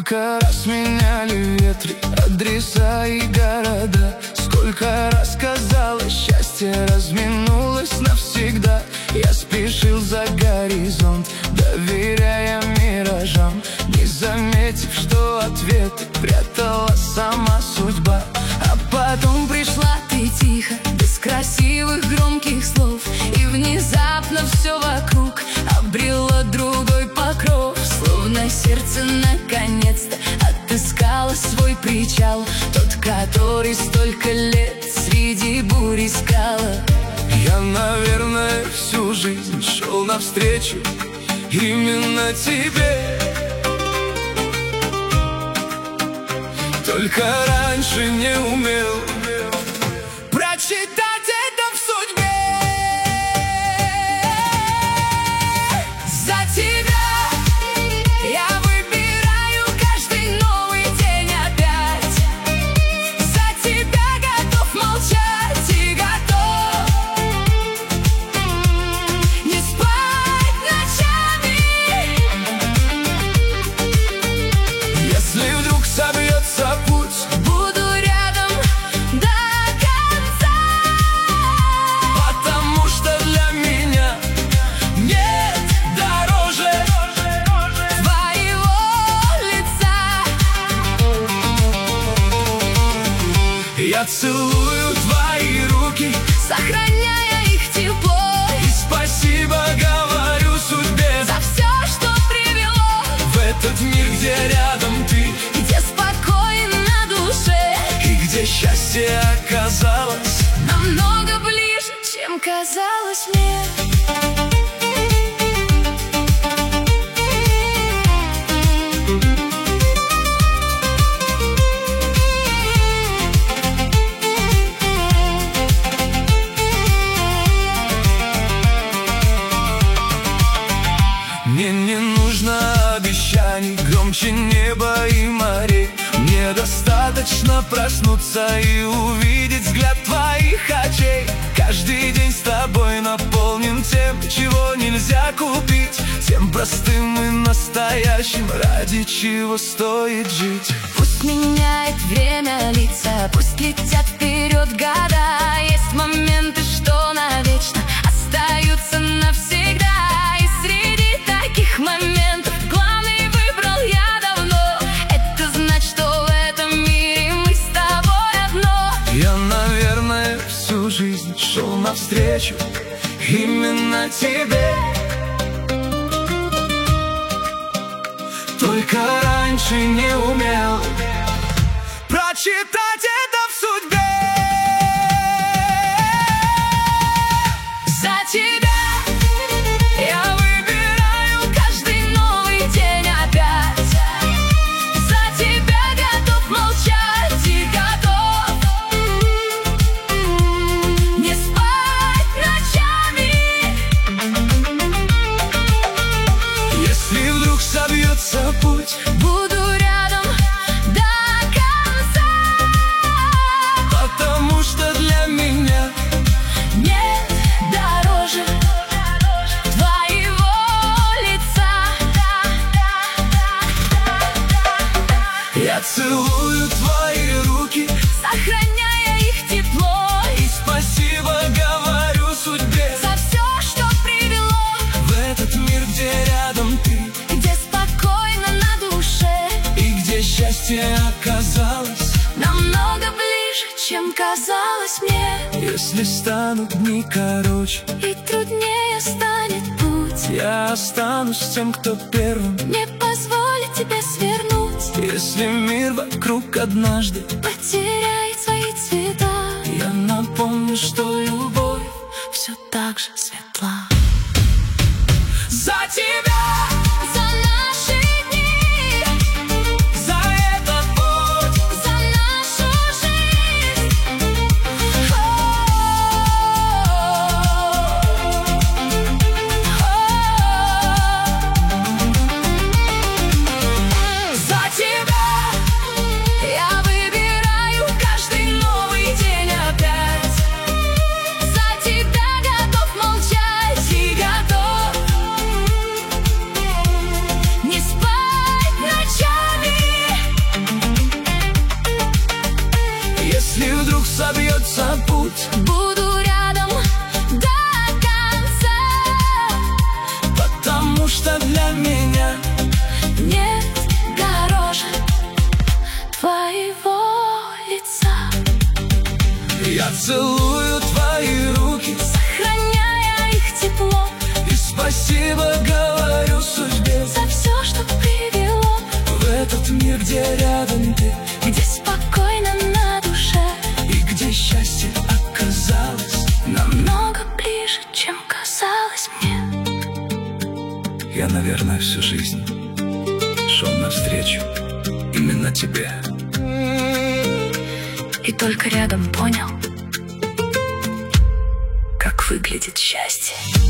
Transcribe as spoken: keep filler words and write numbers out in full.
Сколько раз меняли ветры, адреса и города. Сколько раз казалось, счастье разминулось навсегда. Я спешил за горизонт, доверяя миражам, не заметив, что ответы прятала сама судьба. А потом пришла ты тихо, без красивых громких слов, и внезапно все вокруг обрело другой покров. Словно сердце наконец-то отыскало свой причал, тот, который столько лет среди бурь искала. Я, наверное, всю жизнь шел навстречу именно тебе. Только раньше не умел прочитать это в судьбе. За тебя я выбираю каждый новый день опять. За тебя готов молчать и готов не спать ночами. Если вдруг собьется путь, буду рядом до конца, потому что для меня нет дороже твоего лица. Я целую твои руки, Сохраняя их тепло, и спасибо говорю судьбе за все, что привело в этот мир, где рядом ты, где спокойно на душе, и где счастье оказалось намного ближе, чем казалось мне. Мне не нужно обещаний громче неба и морей. Мне достаточно проснуться и увидеть взгляд твоих очей. Каждый день с тобой наполнен тем, чего нельзя купить, тем простым и настоящим, ради чего стоит жить. Пусть меняет время лица, пусть летят вперед года. Есть моменты, что навечно остаются навсегда. И среди таких моментов главный выбрал я давно. Это значит, что в этом мире мы с тобой одно. Я, наверное, всю жизнь шел навстречу именно тебе. Только раньше не умел прочитать это в судьбе. За тебя я выбираю каждый новый день опять. За тебя готов молчать и готов не спать ночами. Если вдруг собьется путь, буду рядом до конца, потому что для меня нет дороже твоего лица. я целую твои руки, Сохраняя их тепло, и спасибо говорю судьбе за все, что привело в этот мир, где рядом ты, где спокойно на душе, и где счастье оказалось намного ближе, чем казалось мне. Если станут дни короче, И труднее станет путь, я останусь тем, кто первым. не позволит тебе свернуть. Если мир вокруг однажды Потеряет свои цвета, я напомню, что любовь все так же светла. за тебя, За наши дни, за этот путь, за нашу жизнь. За тебя я выбираю каждый целую твои руки, сохраняя их тепло. и спасибо говорю судьбе За все, что привело в этот мир, где рядом ты, где спокойно на душе, и где счастье оказалось намного ближе, чем казалось мне. Я, наверное, всю жизнь шел навстречу именно тебе, И только рядом понял, как выглядит счастье.